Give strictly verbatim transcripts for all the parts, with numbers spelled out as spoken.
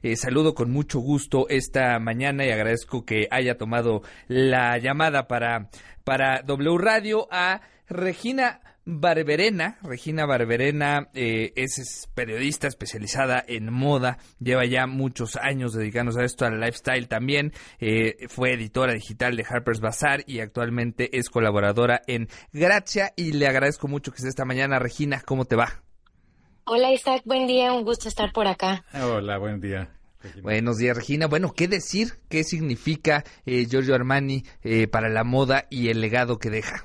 Eh, saludo con mucho gusto esta mañana y agradezco que haya tomado la llamada para, para W Radio a Regina Barberena. Regina Barberena eh, es, es periodista especializada en moda, lleva ya muchos años dedicándose a esto, al lifestyle también, eh, fue editora digital de Harper's Bazaar y actualmente es colaboradora en Grazia, y le agradezco mucho que esté esta mañana. Regina, ¿cómo te va? Hola Isaac, buen día, un gusto estar por acá. Hola, buen día, Regina. Buenos días, Regina. Bueno, ¿qué decir? ¿Qué significa eh, Giorgio Armani eh, para la moda y el legado que deja?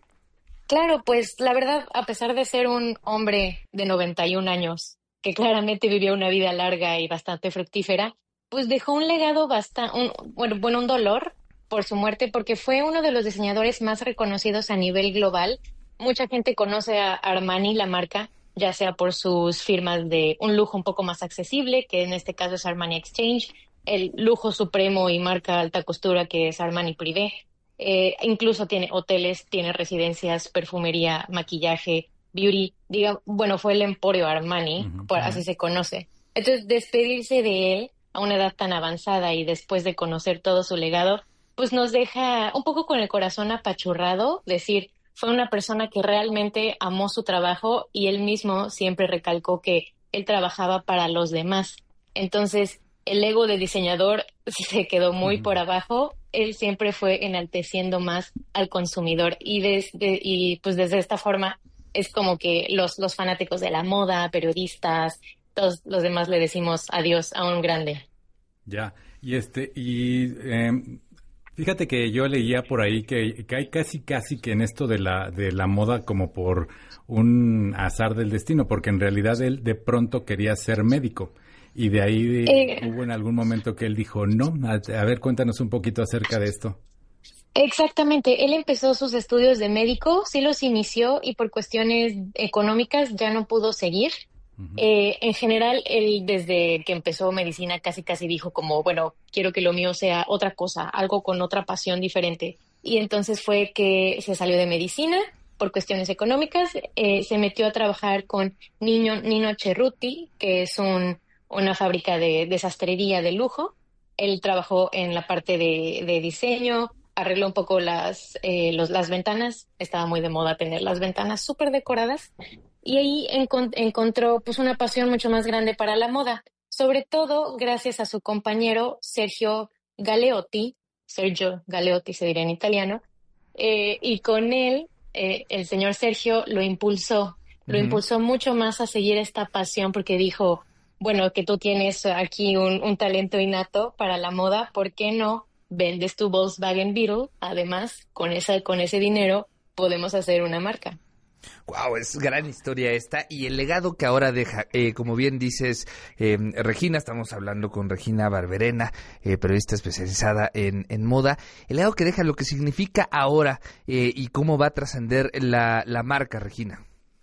Claro, pues la verdad, a pesar de ser un hombre de noventa y un años, que claramente vivió una vida larga y bastante fructífera, pues dejó un legado bastante, un, bueno, bueno, un dolor por su muerte, porque fue uno de los diseñadores más reconocidos a nivel global. Mucha gente conoce a Armani, la marca, ya sea por sus firmas de un lujo un poco más accesible, que en este caso es Armani Exchange, el lujo supremo y marca alta costura, que es Armani Privé. Eh, incluso tiene hoteles, tiene residencias, perfumería, maquillaje, beauty. Diga, bueno, fue el Emporio Armani, Uh-huh, por, uh-huh. así se conoce. Entonces, despedirse de él a una edad tan avanzada y después de conocer todo su legado, pues nos deja un poco con el corazón apachurrado, decir, fue una persona que realmente amó su trabajo y él mismo siempre recalcó que él trabajaba para los demás. Entonces, el ego de diseñador se quedó muy por abajo. Él siempre fue enalteciendo más al consumidor y desde y pues desde esta forma es como que los los fanáticos de la moda, periodistas, todos los demás le decimos adiós a un grande. Ya, y este y eh, fíjate que yo leía por ahí que, que hay casi casi que en esto de la de la moda como por un azar del destino, porque en realidad él de pronto quería ser médico. Y de ahí Eh, hubo en algún momento que él dijo, no, a, a ver, cuéntanos un poquito acerca de esto. Exactamente, él empezó sus estudios de médico, sí los inició y por cuestiones económicas ya no pudo seguir. Uh-huh. Eh, en general, él desde que empezó medicina casi casi dijo como, bueno, quiero que lo mío sea otra cosa, algo con otra pasión diferente. Y entonces fue que se salió de medicina por cuestiones económicas, eh, se metió a trabajar con Nino, Nino Cerruti, que es un, una fábrica de, de sastrería de lujo. Él trabajó en la parte de, de diseño, arregló un poco las, eh, los, las ventanas, estaba muy de moda tener las ventanas súper decoradas, y ahí encont- encontró pues una pasión mucho más grande para la moda, sobre todo gracias a su compañero Sergio Galeotti, Sergio Galeotti se diría en italiano, eh, y con él, eh, el señor Sergio lo impulsó, lo Uh-huh. impulsó mucho más a seguir esta pasión porque dijo, bueno, que tú tienes aquí un, un talento innato para la moda, ¿por qué no vendes tu Volkswagen Beetle? Además, con esa, con ese dinero podemos hacer una marca. Wow, es gran historia esta y el legado que ahora deja, eh, como bien dices, eh, Regina, estamos hablando con Regina Barberena, eh, periodista especializada en, en moda, el legado que deja, lo que significa ahora eh, y cómo va a trascender la, la marca, Regina.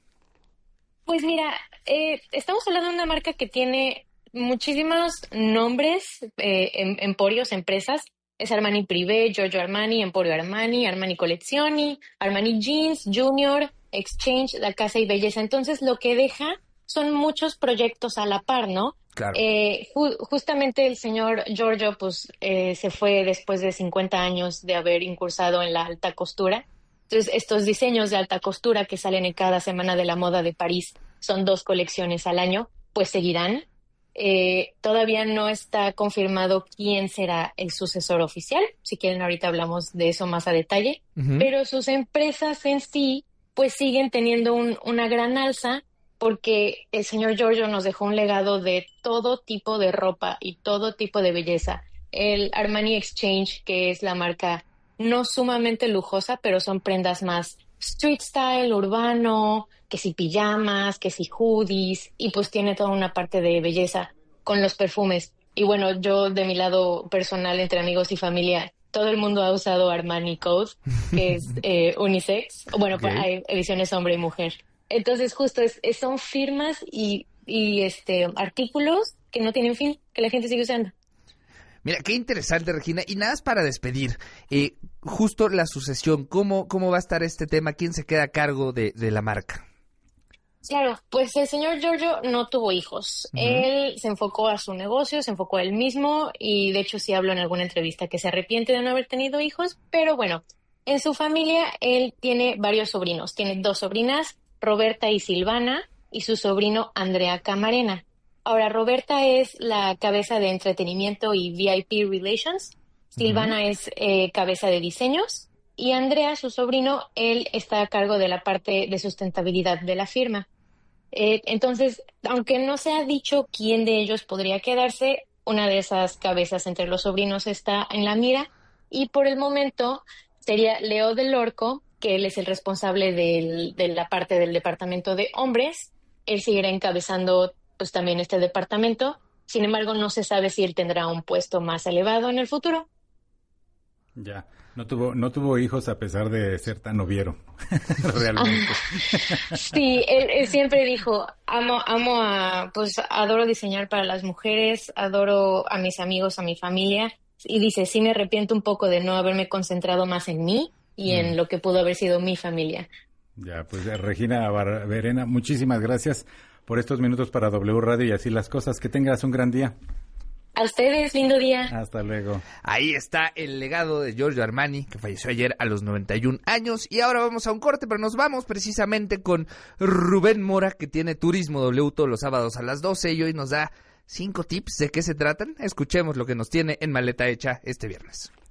Pues mira, eh, estamos hablando de una marca que tiene muchísimos nombres, eh, em- emporios, empresas. Es Armani Privé, Giorgio Armani, Emporio Armani, Armani Collezioni, Armani Jeans, Junior, Exchange, La Casa y Belleza. Entonces, lo que deja son muchos proyectos a la par, ¿no? Claro. Eh, ju- justamente el señor Giorgio, pues, eh, se fue después de cincuenta años de haber incursado en la alta costura. Entonces, estos diseños de alta costura que salen en cada Semana de la Moda de París, son dos colecciones al año, pues seguirán. Eh, todavía no está confirmado quién será el sucesor oficial. Si quieren, ahorita hablamos de eso más a detalle. Uh-huh. Pero sus empresas en sí, pues siguen teniendo un, una gran alza porque el señor Giorgio nos dejó un legado de todo tipo de ropa y todo tipo de belleza. El Armani Exchange, que es la marca no sumamente lujosa, pero son prendas más street style, urbano, que si pijamas, que si hoodies, y pues tiene toda una parte de belleza con los perfumes. Y bueno, yo de mi lado personal, entre amigos y familia, todo el mundo ha usado Armani Code, que es eh, unisex. Bueno, Okay. pues hay ediciones hombre y mujer. Entonces justo es, es- son firmas y, y este artículos que no tienen fin, que la gente sigue usando. Mira, qué interesante, Regina. Y nada más para despedir, eh, justo la sucesión, ¿cómo, cómo va a estar este tema? ¿Quién se queda a cargo de, de la marca? Claro, pues el señor Giorgio no tuvo hijos. Ujú. Él se enfocó a su negocio, se enfocó a él mismo y de hecho sí habló en alguna entrevista que se arrepiente de no haber tenido hijos, pero bueno, en su familia él tiene varios sobrinos. Tiene dos sobrinas, Roberta y Silvana, y su sobrino Andrea Camarena. Ahora, Roberta es la cabeza de entretenimiento y V I P Relations. Ujú. Silvana es eh, cabeza de diseños. Y Andrea, su sobrino, él está a cargo de la parte de sustentabilidad de la firma. Eh, entonces, aunque no se ha dicho quién de ellos podría quedarse, una de esas cabezas entre los sobrinos está en la mira y por el momento sería Leo del Orco, que él es el responsable del- de la parte del departamento de hombres. Él seguirá encabezando pues también este departamento. Sin embargo, no se sabe si él tendrá un puesto más elevado en el futuro. Ya, no tuvo, no tuvo hijos a pesar de ser tan noviero, realmente. Sí, él, él siempre dijo, amo, amo a, pues adoro diseñar para las mujeres, adoro a mis amigos, a mi familia, y dice, sí me arrepiento un poco de no haberme concentrado más en mí y Mm. en lo que pudo haber sido mi familia. Ya, pues eh, Regina Barberena, muchísimas gracias por estos minutos para W Radio y así las cosas. Que tengas un gran día. A ustedes, lindo día. Hasta luego. Ahí está el legado de Giorgio Armani, que falleció ayer a los noventa y un años. Y ahora vamos a un corte, pero nos vamos precisamente con Rubén Mora, que tiene Turismo W todos los sábados a las doce y hoy nos da cinco tips de qué se tratan. Escuchemos lo que nos tiene en Maleta Hecha este viernes.